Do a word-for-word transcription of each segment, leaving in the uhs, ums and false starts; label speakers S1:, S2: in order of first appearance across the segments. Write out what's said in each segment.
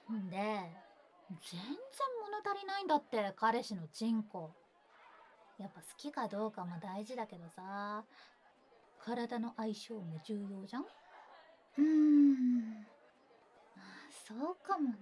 S1: んで、全然物足りないんだって彼氏のチンコ。やっぱ好きかどうかも大事だけどさ、体の相性も重要じゃん。
S2: うーん、そうかもね。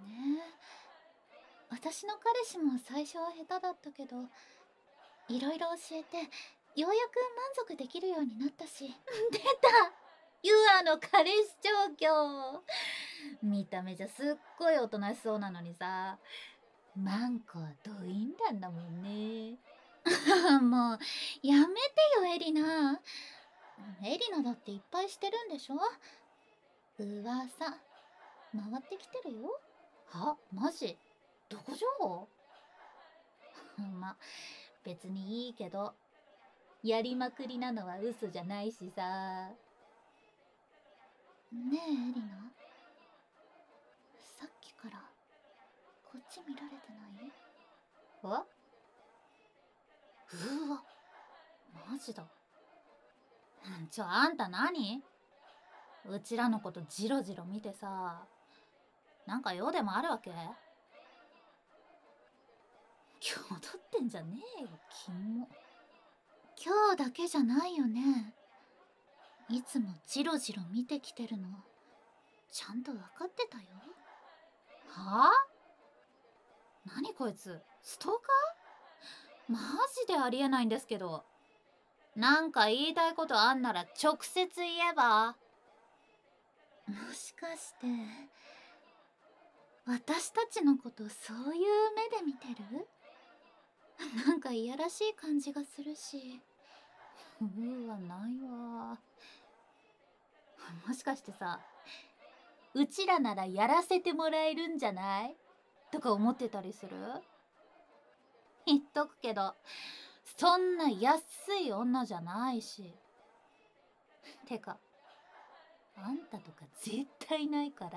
S2: 私の彼氏も最初は下手だったけど、いろいろ教えてようやく満足できるようになったし。
S1: 出た、ユアの彼氏調教。見た目じゃすっごいおとなしそうなのにさ、マンコはドインランだもんね。
S2: もうやめてよエリナ。エリナだっていっぱいしてるんでしょ。噂回ってきてるよ。
S1: は、マジ？どこ情報？ま、別にいいけど、やりまくりなのは嘘じゃないしさ。
S2: ねえエリナ、さっきからこっち見られてない？
S1: わ？うわ、マジだ。ちょ、あんた何？うちらのことジロジロ見てさ、なんか用でもあるわけ？今日撮ってんじゃねえよ、キモ。
S2: 今日だけじゃないよね。いつもジロジロ見てきてるのちゃんと分かってたよ。
S1: はあ？何こいつ、ストーカー？マジでありえないんですけど。なんか言いたいことあんなら直接言えば？
S2: もしかして私たちのことそういう目で見てる？なんかいやらしい感じがするし。
S1: うわ、ないわ。もしかしてさ、うちらならやらせてもらえるんじゃないとか思ってたりする？言っとくけど、そんな安い女じゃないし。てか、あんたとか絶対ないから。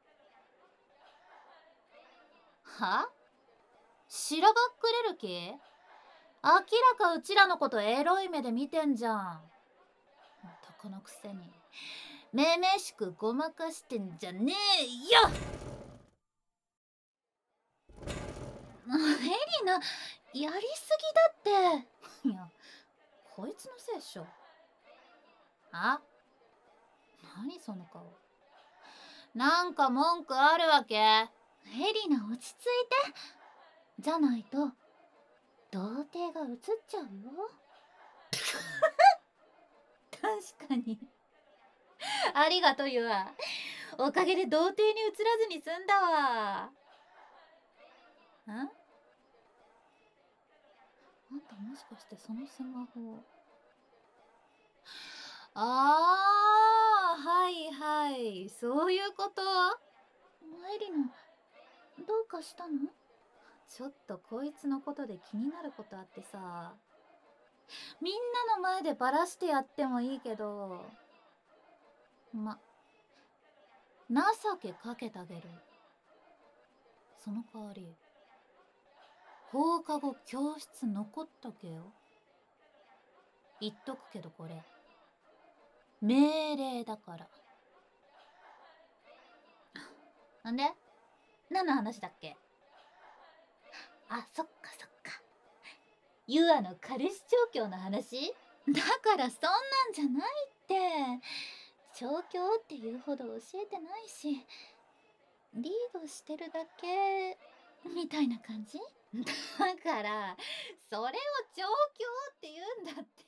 S1: は？しらばっくれる気？明らかうちらのことエロい目で見てんじゃん。男のくせにめめしくごまかしてんじゃねえよ。
S2: エリナ、やりすぎだって。
S1: いや、こいつのせいっしょ。あ？何その顔。なんか文句あるわけ？
S2: エリナ、落ち着いて。じゃないと童貞が映っちゃうよ。
S1: 確かに。ありがとうゆあ。おかげで童貞に映らずに済んだわ。ん？あんたもしかしてそのスマホ。あー、はいはい、そういうこと？
S2: エリナ、どうかしたの？
S1: ちょっとこいつのことで気になることあってさ、みんなの前でバラしてやってもいいけど、ま、情けかけてあげる。その代わり、放課後教室残っとけよ。言っとくけどこれ、命令だから。なんで？何の話だっけ？あ、そっかそっか。ユアの彼氏調教の話？
S2: だからそんなんじゃないって。調教っていうほど教えてないし、リードしてるだけみたいな感じ。
S1: だから、それを調教って言うんだって。